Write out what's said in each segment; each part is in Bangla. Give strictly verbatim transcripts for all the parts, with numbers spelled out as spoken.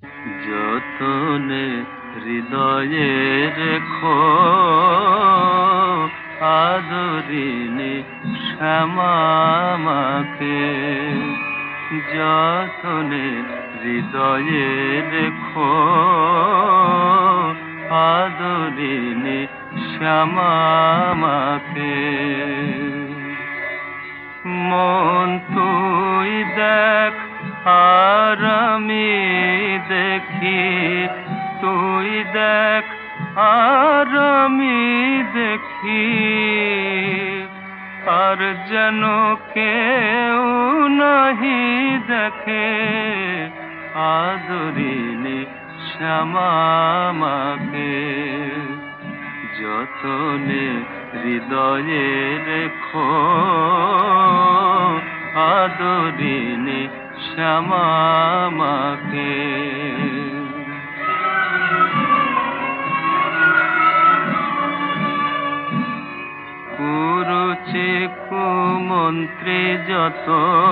যতনে হৃদয়ে রেখো আদরিণী শ্যামা আমাকে। যতনে হৃদয়ে রেখো আদরিণী শ্যামা আমাকে। মন তুই দেখ আর আমি দেখি, তুই দেখ আর আমি দেখি, আর যেন কেউ নাহি দেখে আদরিণী শ্যামা আমাকে। যতনে হৃদয়ে রেখো আদরিণী শ্যামা আমাকে। কুরুচি কুমন্ত্রী যত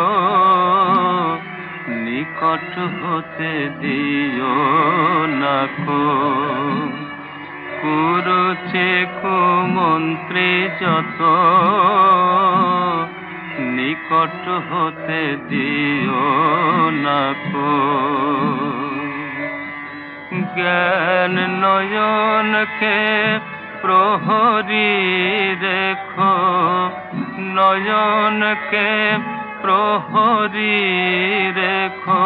নিকট হতে দিও নাকো। কুরুচি কুমন্ত্রী যত নিকট হতে দিও নাকো। জ্ঞান নয়নকে প্রহরী রেখো, নয়নকে প্রহরী রেখো,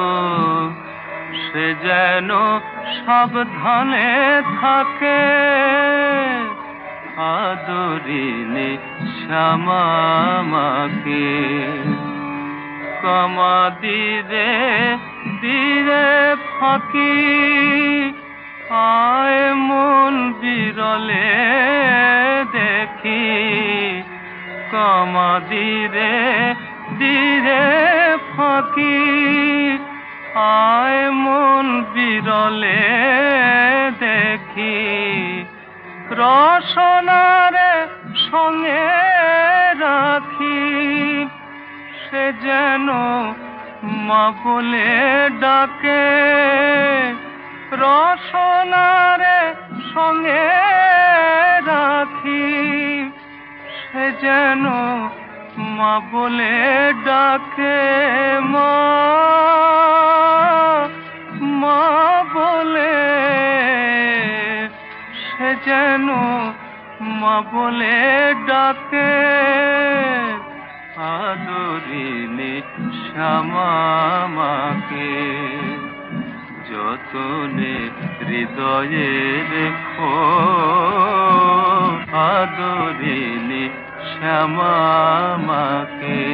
সে যেন সাবধানে থাকে আদরিণী শ্যামা আমাকে। কামাদিরে দিরে ফাঁকি আয় মন বিরলে দেখি, কামাদিরে দিরে ফাঁকি আয় মন বিরলে দেখি। রসনারে সঙ্গে রাখি, সে যেন মা বলে ডাকে। রসনারে সঙ্গে রাখি, সে যেন মা বলে ডাকে। মা মা বলে, সে যেন মা বলে ডাকে আদরিণী শ্যামা আমাকে। যতনে হৃদয়ে রেখো আদরিণী শ্যামা আমাকে।